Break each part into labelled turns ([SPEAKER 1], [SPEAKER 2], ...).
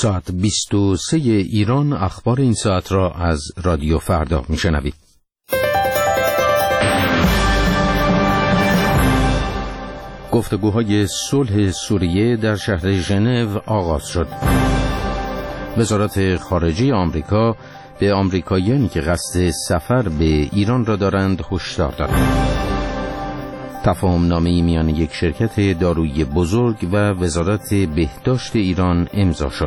[SPEAKER 1] ساعت 23 ایران اخبار این ساعت را از رادیو فردا میشنوید. گفتگوهای صلح سوریه در شهر ژنو آغاز شد. وزارت خارجه آمریکا به آمریکاییانی که قصد سفر به ایران را دارند هشدار داد. تفاهم‌نامه‌ای میان یک شرکت دارویی بزرگ و وزارت بهداشت ایران امضا شد.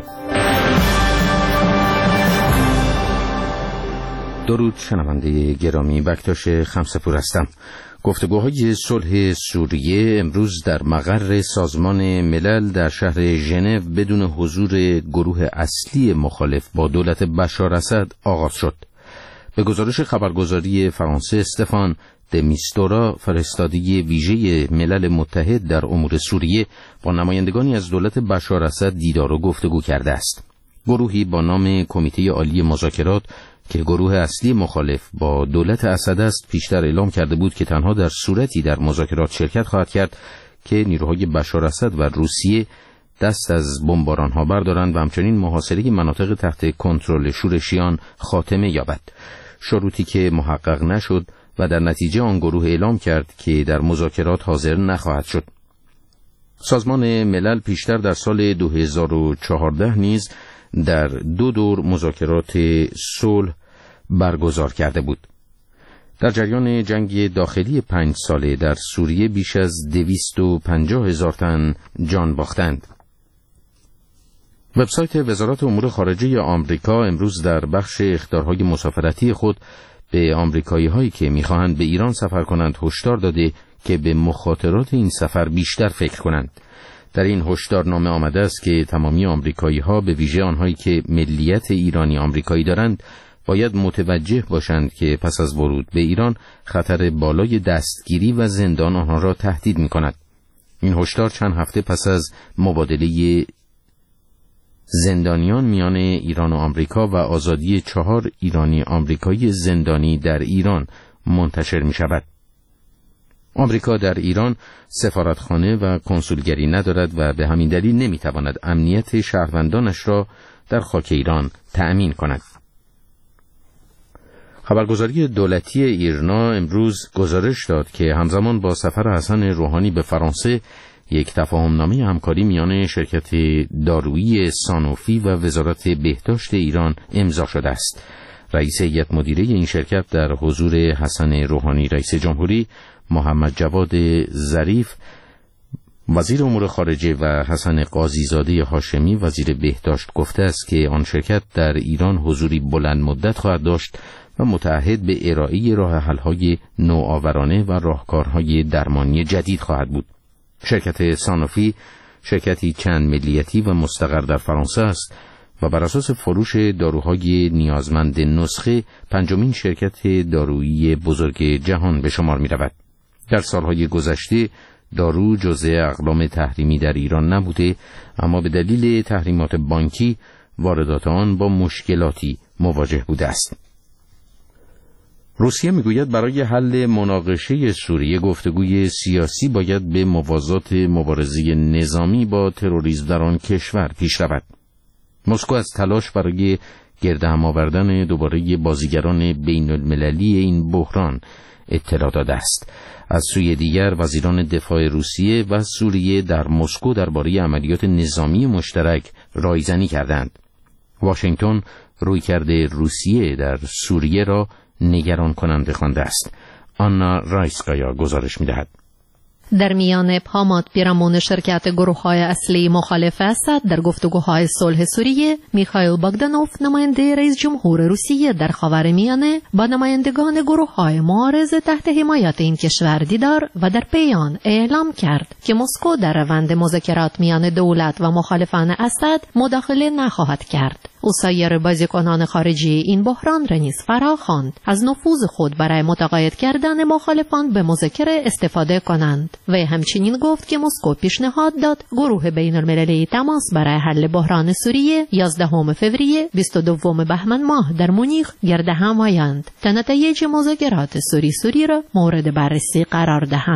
[SPEAKER 1] درود شنونده گرامی، بکتاش خمسه‌پور هستم. گفتگوهای صلح سوریه امروز در مقر سازمان ملل در شهر ژنو بدون حضور گروه اصلی مخالف با دولت بشار اسد آغاز شد. به گزارش خبرگزاری فرانسه، استفان د میستورا، فرستادگی ویژه ملل متحد در امور سوریه، با نمایندگانی از دولت بشار اسد دیدار و گفتگو کرده است. گروهی با نام کمیته عالی مذاکرات که گروه اصلی مخالف با دولت اسد است، پیشتر اعلام کرده بود که تنها در صورتی در مذاکرات شرکت خواهد کرد که نیروهای بشار اسد و روسیه دست از بمباران‌ها بردارند و همچنین محاصره مناطق تحت کنترل شورشیان خاتمه یابد. شروطی که محقق نشد و در نتیجه آن گروه اعلام کرد که در مذاکرات حاضر نخواهد شد. سازمان ملل پیشتر در سال 2014 نیز در 2 دور مذاکرات صلح برگزار کرده بود. در جریان جنگ داخلی 5 ساله در سوریه بیش از 250,000 تن جان باختند. وبسایت وزارت امور خارجه آمریکا امروز در بخش اخطارهای مسافرتی خود به آمریکایی هایی که میخواهند به ایران سفر کنند هشدار داده که به مخاطرات این سفر بیشتر فکر کنند. در این هشدارنامه آمده است که تمامی آمریکایی ها، به ویژه آنهایی که ملیت ایرانی آمریکایی دارند، باید متوجه باشند که پس از ورود به ایران خطر بالای دستگیری و زندان آنها را تهدید می کند. این هشدار چند هفته پس از مبادله زندانیان میان ایران و آمریکا و آزادی 4 ایرانی آمریکایی زندانی در ایران منتشر می شود. آمریکا در ایران سفارتخانه و کنسولگری ندارد و به همین دلیل نمی تواند امنیت شهروندانش را در خاک ایران تأمین کند. خبرگزاری دولتی ایرنا امروز گزارش داد که همزمان با سفر حسن روحانی به فرانسه یک تفاهمنامه همکاری میان شرکت دارویی سانوفی و وزارت بهداشت ایران امضا شده است. رئیس هیئت مدیره این شرکت در حضور حسن روحانی رئیس جمهوری، محمد جواد ظریف وزیر امور خارجه و حسن قاضیزاده هاشمی وزیر بهداشت گفته است که آن شرکت در ایران حضوری بلند مدت خواهد داشت و متعهد به ارائه راه حل‌های نوآورانه و راهکارهای درمانی جدید خواهد بود. شرکت سانوفی شرکتی چند ملیتی و مستقر در فرانسه است و بر اساس فروش داروهای نیازمند نسخه 5مین شرکت دارویی بزرگ جهان به شمار می رود. در سالهای گذشته دارو جزء اقلام تحریمی در ایران نبوده، اما به دلیل تحریمات بانکی واردات آن با مشکلاتی مواجه بوده است. روسیه میگوید برای حل مناقشه سوریه گفتگوی سیاسی باید به موازات مبارزه نظامی با تروریسم در آن کشور پیش رود. مسکو از تلاش برای گردهم آوردن دوباره بازیگران بین المللی این بحران اطلاع داده است. از سوی دیگر وزیران دفاع روسیه و سوریه در مسکو درباره عملیات نظامی مشترک رایزنی کردند. واشنگتن رویکرد روسیه در سوریه را نگران کننده خوانده است. آنا رایسکایا گزارش می‌دهد.
[SPEAKER 2] در میان پامات پیرامون شرکت گروه‌های اصلی مخالف اسد در گفتگوهای صلح سوریه، میخائیل باگدانوف نماینده رئیس جمهور روسیه در خاورمیانه با نمایندگان گروه‌های معارض تحت حمایت این کشور دیدار و در پیان اعلام کرد که مسکو در روند مذاکرات میان دولت و مخالفان اسد مداخله نخواهد کرد. او سایر بازیکنان خارجی این بحران را نیز فراخواند از نفوذ خود برای متقاعد کردن مخالفان به مذاکره استفاده کنند و همچنین گفت که مسکو پیشنهاد داد گروه بین المللی تماس برای حل بحران سوریه 11 فوریه 22 بهمن ماه در مونیخ گرد هم آیند تا نتایج مذاکرات سوری را مورد بررسی قرار دهند.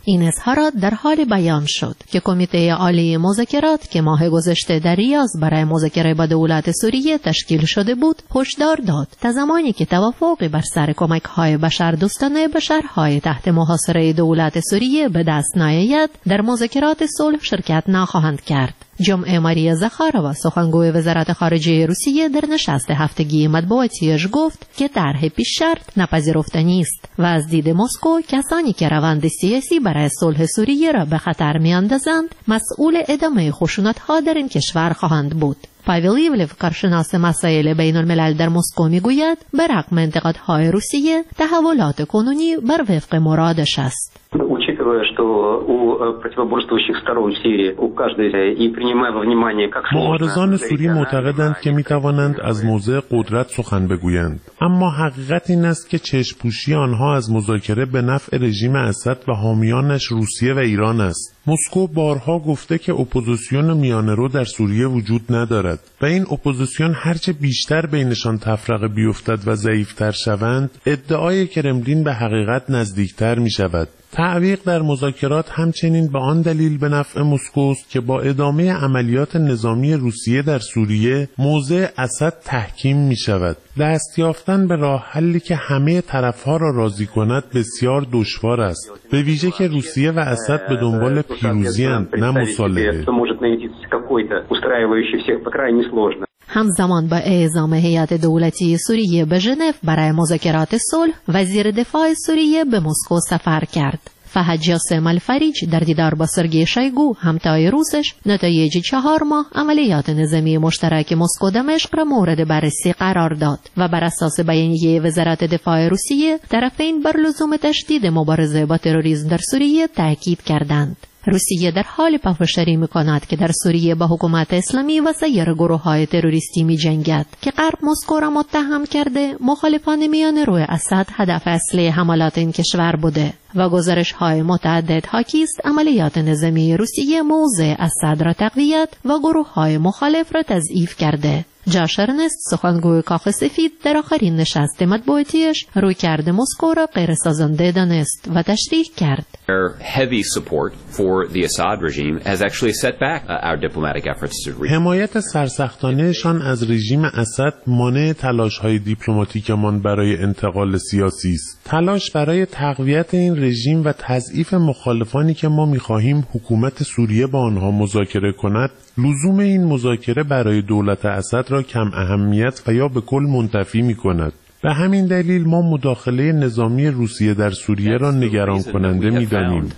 [SPEAKER 2] این اظهارات در حال بیان شد که کمیته عالی مذاکرات که ماه گذشته در ریاض برای مذاکره با دولت سوریه تشکیل شده بود هشدار داد تا زمانی که توافقی بر سر کمک‌های بشردوستانه به شهرهای تحت محاصره دولت سوریه به دست نیاید در مذاکرات صلح شرکت نخواهند کرد. جمعه ماریا زخارова سخنگوی وزارت خارجه روسیه در نشست هفتگی مطبوعاتیش گفت که طرح پیش شرط نپذیرفتنی است و از دید مسکو کسانی که روند سیاسی برای صلح سوریه را به خطر میاندازند مسئول ادامه خشونت‌ها در این کشور خواهند بود. پاول ایولف کارشناس مسائل بین الملل در مسکو میگوید برغم انتقادهای روسیه تحولات کنونی بر وفق مرادش است.
[SPEAKER 3] معارضان سوری معتقدند که میتوانند از موضع قدرت سخن بگویند، اما حقیقت این است که چشم‌پوشی آنها از مذاکره به نفع رژیم اسد و حامیانش روسیه و ایران است. مسکو بارها گفته که اپوزیسیون میانه‌رو در سوریه وجود ندارد و این اپوزیسیون هرچه بیشتر بینشان تفرقه بیفتد و ضعیفتر شوند، ادعای کرملین به حقیقت نزدیکتر می شود. تعویق در مذاکرات همچنین به آن دلیل به نفع مسکوست که با ادامه عملیات نظامی روسیه در سوریه موضع اسد تحکیم می شود. دست یافتن به راه حلی که همه طرفها را راضی کند بسیار دشوار است، به ویژه که روسیه و اسد به دنبال پیروزی‌اند نه مصالحه.
[SPEAKER 2] همزمان با اعزام هیئت دولتی سوریه به ژنو برای مذاکرات صلح، وزیر دفاع سوریه به مسکو سفر کرد. فهد جاسم الفریج در دیدار با سرگئی شایگو همتای روسش نتایج 4 ماه عملیات نظامی مشترک مسکو دمشق را مورد بررسی قرار داد و بر اساس بیانیه وزارت دفاع روسیه طرفین بر لزوم تشدید مبارزه با تروریسم در سوریه تاکید کردند. روسیه در حال پافشاری می‌کند که در سوریه با حکومت اسلامی و سایر گروه‌های تروریستی می‌جنگد که غرب مسکو را متهم کرده مخالفان میانه‌رو اسد هدف اصلی حملات این کشور بوده و گزارش‌های متعدد حاکی است عملیات نظامی روسیه موضع اسد را تقویت و گروه‌های مخالف را تضعیف کرده. جاش ارنست سخنگوی کاخ سفید در آخرین نشست مطبوعاتیش رویکرد مسکو را غیر سازنده دانست و تشریح کرد.
[SPEAKER 3] حمایت سرسختانه‌شان از رژیم اسد مانع تلاش‌های دیپلماتیکمان برای انتقال سیاسی است. تلاش برای تقویت این رژیم و تضعیف مخالفانی که ما می‌خواهیم حکومت سوریه با آنها مذاکره کند، لزوم این مذاکره برای دولت اسد را کم اهمیت و یا به کل منتفی می‌کند. به همین دلیل ما مداخله نظامی روسیه در سوریه را نگران کننده می‌دانیم.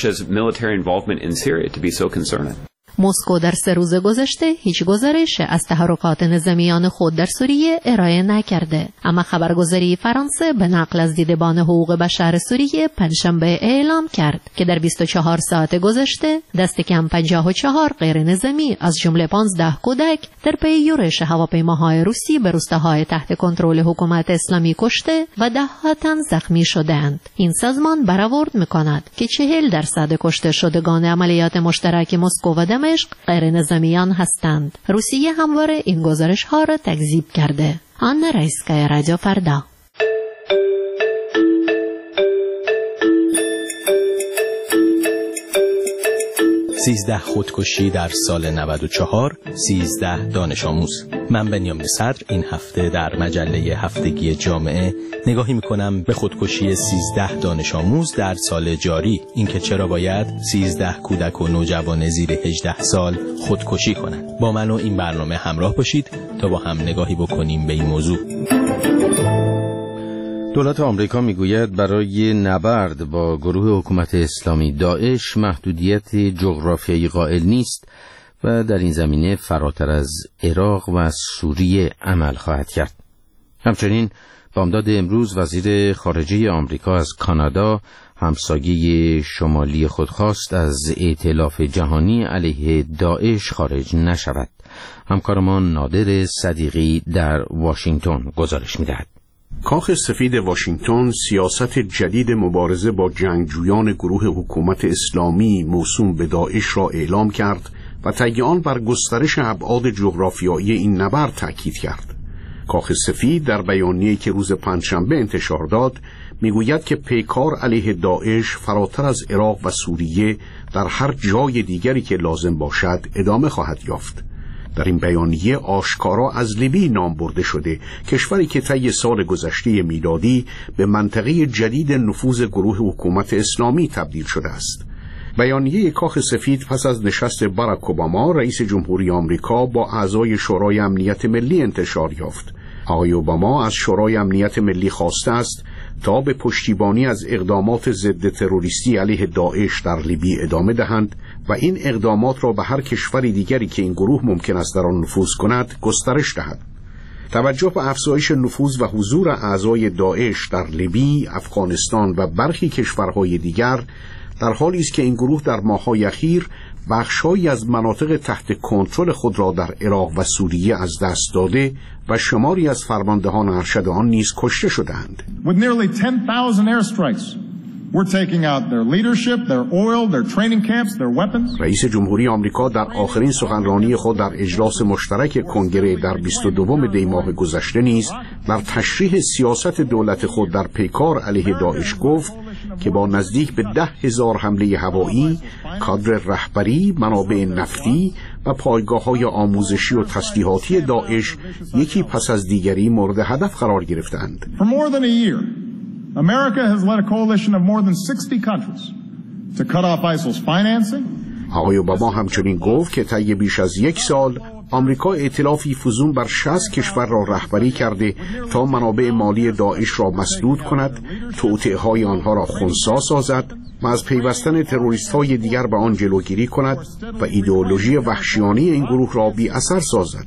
[SPEAKER 2] مسکو در 3 روز گذشته هیچ گزارش از تحرکات نظامیان خود در سوریه ارائه نکرده، اما خبرگزاری فرانسه به نقل از دیدبان حقوق بشر سوریه پنجشنبه اعلام کرد که در 24 ساعت گذشته دست کم 54 غیر نظامی از جمله 15 کودک در پی یورش هواپیماهای روسی به روستاهای تحت کنترل حکومت اسلامی کشته و 10 تن زخمی شدند. این سازمان برآورد می‌کند که 40% کشته شدگان عملیات مشترک مسکو و دمشق غیر نظامیان هستند. روسیه همواره این گزارش ها را تکذیب کرده. آن رئیسکای رادیو فردا.
[SPEAKER 4] 13 خودکشی در سال 94، 13 دانش آموز. من بنیامین صدر این هفته در مجله هفتگی جامعه نگاهی میکنم به خودکشی 13 دانش آموز در سال جاری، اینکه چرا باید 13 کودک و نوجوان زیر 18 سال خودکشی کنند. با من و این برنامه همراه باشید تا با هم نگاهی بکنیم به این موضوع.
[SPEAKER 1] دولت آمریکا میگوید برای نبرد با گروه حکومت اسلامی داعش محدودیت جغرافیایی قائل نیست و در این زمینه فراتر از عراق و سوریه عمل خواهد کرد. همچنین بامداد امروز وزیر خارجه آمریکا از کانادا همسایه شمالی خود خواست از ائتلاف جهانی علیه داعش خارج نشود. همکارمان نادر صدیقی در واشنگتن گزارش می‌دهد.
[SPEAKER 5] کاخ سفید واشنگتن سیاست جدید مبارزه با جنگجویان گروه حکومت اسلامی موسوم به داعش را اعلام کرد و تأکید آن بر گسترش ابعاد جغرافیایی این نبرد تأکید کرد. کاخ سفید در بیانیه‌ای که روز پنجشنبه انتشار داد میگوید که پیکار علیه داعش فراتر از عراق و سوریه در هر جای دیگری که لازم باشد ادامه خواهد یافت. در این بیانیه آشکارا از لیبی نام برده شده، کشوری که طی سال گذشته میلادی به منطقه جدید نفوذ گروه حکومت اسلامی تبدیل شده است. بیانیه کاخ سفید پس از نشست باراک اوباما رئیس جمهوری آمریکا با اعضای شورای امنیت ملی انتشار یافت. آقای اوباما از شورای امنیت ملی خواسته است تا به پشتیبانی از اقدامات ضد تروریستی علیه داعش در لیبی ادامه دهند و این اقدامات را به هر کشوری دیگری که این گروه ممکن است در آن نفوذ کند گسترش دهد. توجه به افزایش نفوذ و حضور اعضای داعش در لیبی، افغانستان و برخی کشورهای دیگر در حالی است که این گروه در ماه‌های اخیر بخش‌هایی از مناطق تحت کنترل خود را در عراق و سوریه از دست داده و شماری از فرماندهان ارشد آن نیز کشته شدند.
[SPEAKER 6] With nearly 10,000 airstrikes, we're taking out their leadership, their oil, their training camps, their weapons.
[SPEAKER 5] رئیس جمهوری آمریکا در آخرین سخنرانی خود در اجلاس مشترک کنگره در 22 دی ماه گذشته نیز در تشریح سیاست دولت خود در پیکار علیه داعش گفت که با نزدیک به 10,000 حمله هوایی، کادر رهبری، منابع نفتی و پایگاه‌های آموزشی و تسلیحاتی داعش یکی پس از دیگری مورد هدف قرار گرفتند.
[SPEAKER 6] For more than a year, America has led a coalition of more than 60 countries to cut off ISIL's financing.
[SPEAKER 5] آقای اوباما همچنین گفت که طی بیش از یک سال آمریکا ائتلافی فزون بر 60 کشور را رهبری کرده تا منابع مالی داعش را مسدود کند، توطئه‌های آنها را خنثی سازد و از پیوستن تروریست‌های دیگر به آن جلوگیری کند و ایدئولوژی وحشیانه این گروه را بی اثر سازد.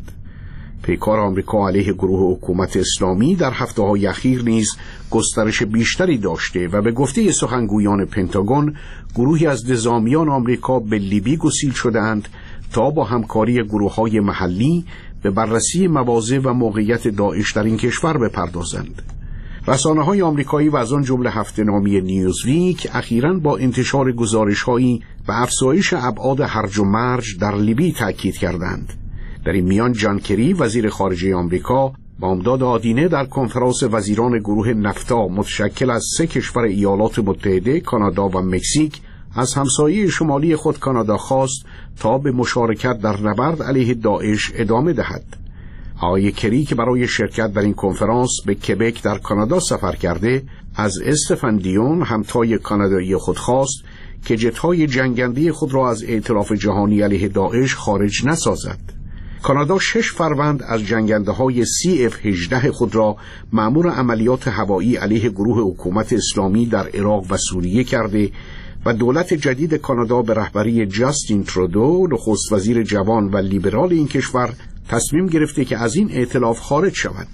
[SPEAKER 5] پیکار آمریکا علیه گروه حکومت اسلامی در هفته‌های اخیر نیز گسترش بیشتری داشته و به گفته سخنگویان پنتاگون گروهی از نظامیان آمریکا به لیبی گسیل شده‌اند تا با همکاری گروه‌های محلی به بررسی مواضع و موقعیت داعش در این کشور بپردازند. رسانه‌های آمریکایی و از آن جمله هفته‌نامه نیوزویک اخیراً با انتشار گزارش‌هایی به افزایش ابعاد هرج و مرج در لیبی تاکید کردند. در این میان جان کری وزیر خارجه آمریکا با امداد آدینه در کنفرانس وزیران گروه نفتا متشکل از 3 کشور ایالات متحده، کانادا و مکزیک از همسایه شمالی خود کانادا خواست تا به مشارکت در نبرد علیه داعش ادامه دهد. آقای کری که برای شرکت در این کنفرانس به کبک در کانادا سفر کرده، از استفن دیون همتای کانادایی خود خواست که جت‌های جنگنده خود را از ائتلاف جهانی علیه داعش خارج نسازد. کانادا 6 فروند از جنگنده‌های CF-18 خود را مأمور عملیات هوایی علیه گروه حکومت اسلامی در عراق و سوریه کرده و دولت جدید کانادا به رهبری جاستین ترودو، نخست وزیر جوان و لیبرال این کشور، تصمیم گرفته که از این ائتلاف خارج شود.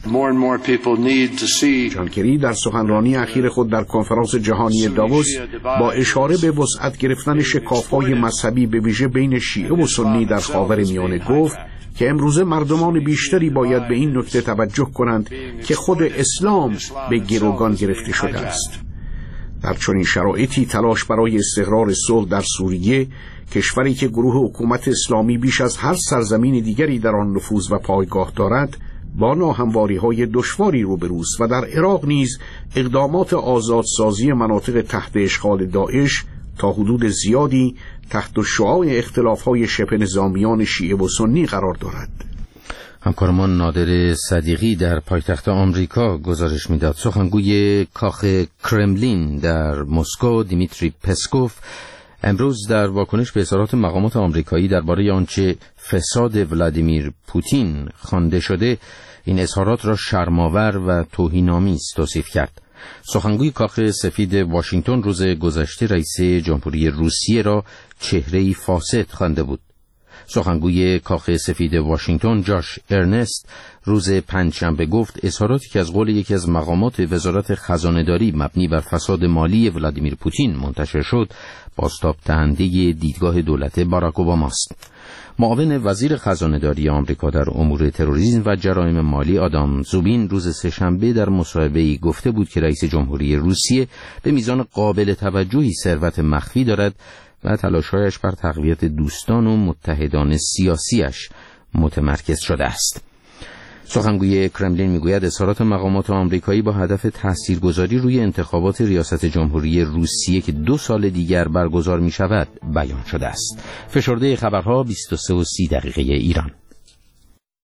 [SPEAKER 5] جان کری در سخنرانی اخیر خود در کنفرانس جهانی داووس با اشاره به وسعت گرفتن شکاف‌های مذهبی به ویژه بین شیعه و سنی در خاورمیانه گفت که امروزه مردمان بیشتری باید به این نکته توجه کنند که خود اسلام به گروگان گرفته شده است. در چنین شرایطی تلاش برای استقرار صلح در سوریه، کشوری که گروه حکومت اسلامی بیش از هر سرزمین دیگری در آن نفوذ و پایگاه دارد، با ناهمواری‌های دشواری روبروست و در عراق نیز اقدامات آزادسازی مناطق تحت اشغال داعش تا حدود زیادی تحت شعاع اختلاف‌های شبه نظامیان شیعه و سنی قرار دارد.
[SPEAKER 1] همکارمان نادر صدیقی در پایتخت آمریکا گزارش میداد. سخنگوی کاخ کرملین در مسکو دیمیتری پسکوف امروز در واکنش به اظهارات مقامات آمریکایی درباره آنچه فساد ولادیمیر پوتین خوانده شده، این اظهارات را شرم‌آور و توهین‌آمیز توصیف کرد. سخنگوی کاخ سفید واشنگتن روز گذشته رئیس جمهوری روسیه را چهره‌ای فاسد خوانده بود. سخنگوی کاخ سفید واشنگتن جاش ارنست روز پنجشنبه گفت اظهاراتی که از قول یکی از مقامات وزارت خزانه‌داری مبنی بر فساد مالی ولادیمیر پوتین منتشر شد بازتاب دهنده دیدگاه دولت باراک اوباما است. معاون وزیر خزانه‌داری آمریکا در امور تروریسم و جرایم مالی آدام زوبین روز سه‌شنبه در مصاحبه‌ای گفته بود که رئیس جمهوری روسیه به میزان قابل توجهی ثروت مخفی دارد و تلاش‌هایش بر تقویت دوستان و متحدان سیاسیش متمرکز شده است. سخنگوی کرملین میگوید اظهارات مقامات آمریکایی با هدف تاثیرگذاری روی انتخابات ریاست جمهوری روسیه که 2 سال دیگر برگزار می شود بیان شده است. فشرده خبرها 23:30 ایران.